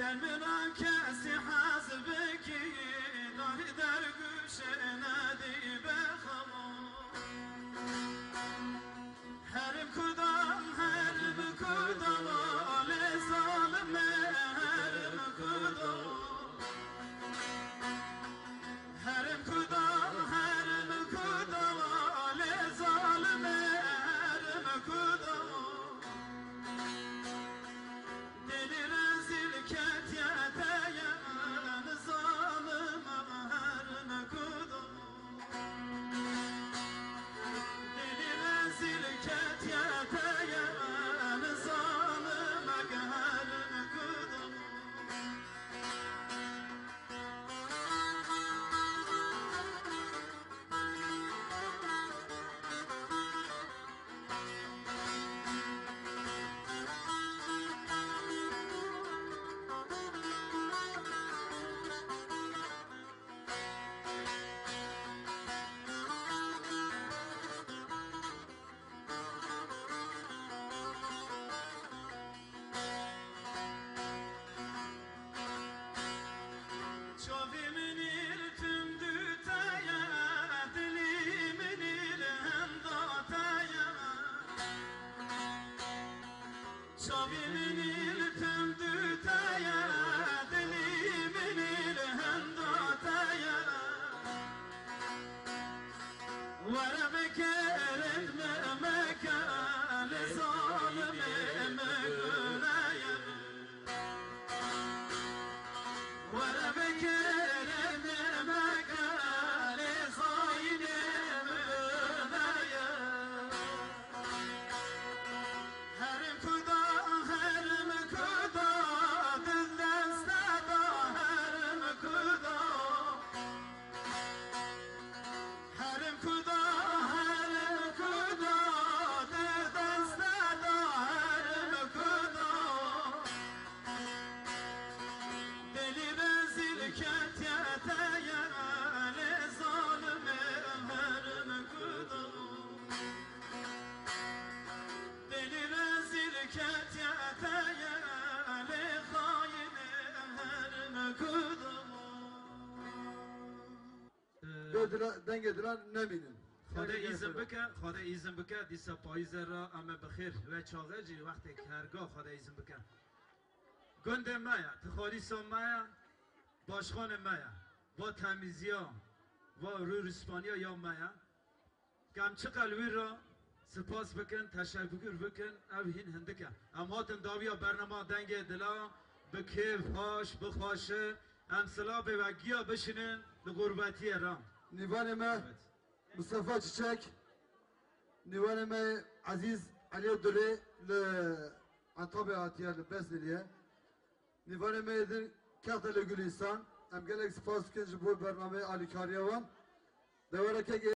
شرمنا کسی حزبکی داری در گوش ندی بخوام هرم کدام آل ظالمه هرم کدام آل ظالمه هرم کدام دلی رزیل کت یتیان ظالم هرم کدام دلی رزیل کت یتیان ظالم هرم کدام دنگ دلان نمینن خدا ایزم بکن دیسا پاییز را اما بخیر و چاقه جی وقتی که هرگاه خدا ایزم بکن گنده مایا تخالیسان مایا باشخان مایا با تمیزیا و روی اسپانیا یا مایا کم چه قلوی را سپاس بکن تشکر بکن او هین هندکن ام هاتن داویا برنامه دنگ دلا بکیف هاش بخواشه امثلا به وگیا بشینن لغربتی رام نیوان ما مصطفى چچک نیوان ما عزیز علی دوله لعطاب آتیار لبسلیه نیوان ما ایدن کارت لگولیستان ام گلک سپاس کنج بو برنامه آلی کاریوان دواره که